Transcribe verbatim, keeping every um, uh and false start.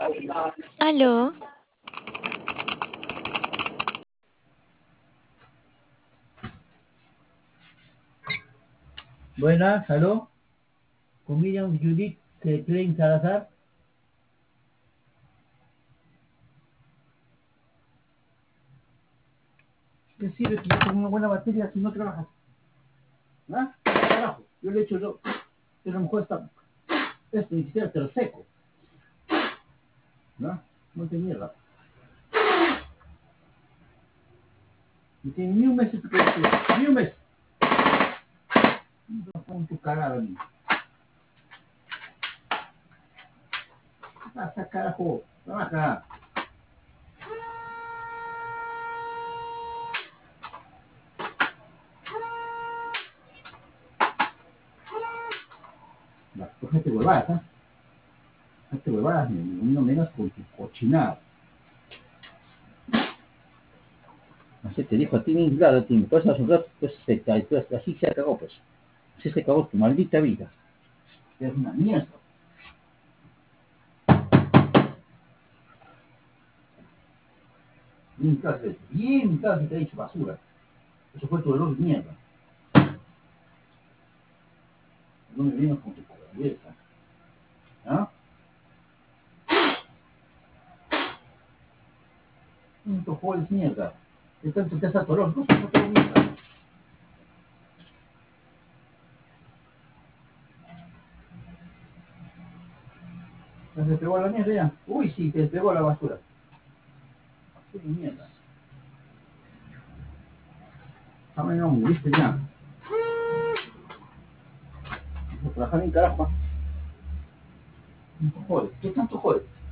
Aló, Buenas, aló, con Miriam Judith eh, Klein Salazar. ¿Qué sirve que yo tengo una buena batería si no trabajas? ¿Ah? Carajo, yo le echo yo, pero a lo mejor está, esto ni siquiera te lo seco, ¿no? No te mierda. No tiene ni un mes este producto, ni un mes. No con tu cagada, niño. ¿Qué pasa, carajo? Trabaja. Va, cógete huevadas, ¿ah? Cógete huevadas, ni no menos con tu cochinada. Así te dijo a ti mismo, claro, te pues hace un rato, pues se cae, pues, así se acabó, pues. Así se acabó tu maldita vida. Es una mierda. Bien clase, bien clase te ha dicho basura. Eso fue tu dolor de mierda. No me vienes con tu cabeza. ¿Ah? Un tojo de mierda. De tanto te has atorado, no se atoró mierda. ¿Se te pegó la mierda ya? Uy, sí, te pegó la basura. Qué mierda. Ah, no, muriste ya. Vas a trabajar en carajo. No jodes, ¿qué tanto jodes?